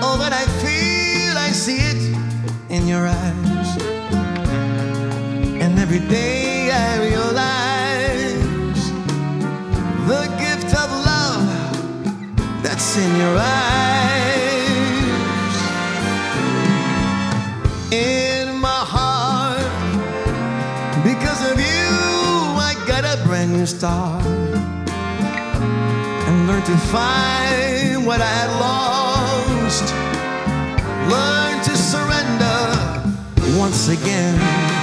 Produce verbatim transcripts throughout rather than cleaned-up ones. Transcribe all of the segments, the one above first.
All that I feel, I see it in your eyes. And every day I realize the gift of love that's in your eyes. In my heart, because of you, I got a brand new start and learn to find what I had lost. Learn to surrender once again.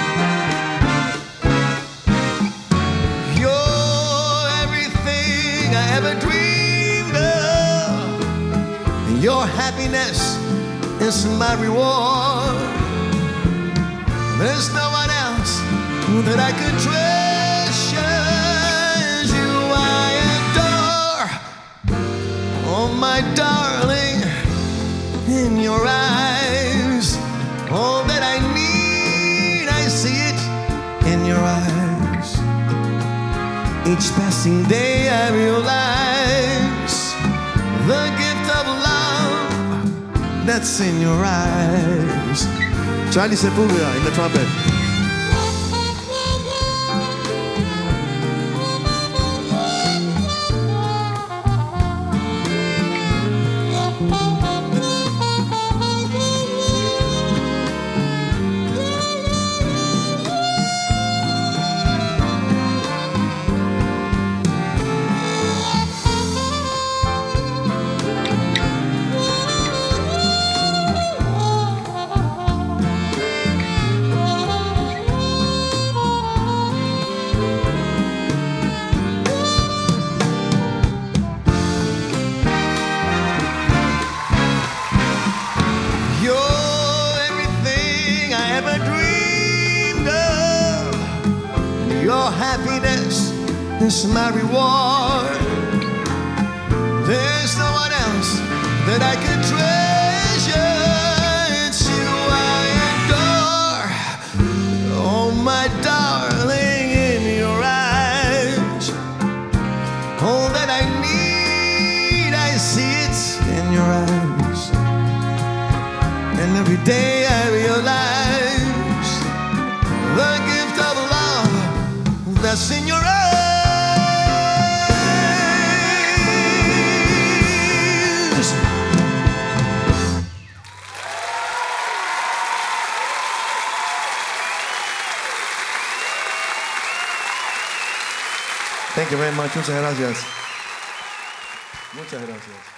You're everything I ever dreamed of. Your happiness is my reward. There's no one else that I could treasure as you I adore. Oh, my darling, in your eyes, all that I need, I see it in your eyes. Each passing day I realize the gift of love that's in your eyes. Charlie Sepulveda in the trumpet. Your happiness is my reward. There's no one else that I could treasure. It's you I adore. Oh, my darling, in your eyes, all that I need, I see it in your eyes. And every day I realize the gift of love that's in your eyes. Thank you very much. Muchas gracias. Muchas gracias.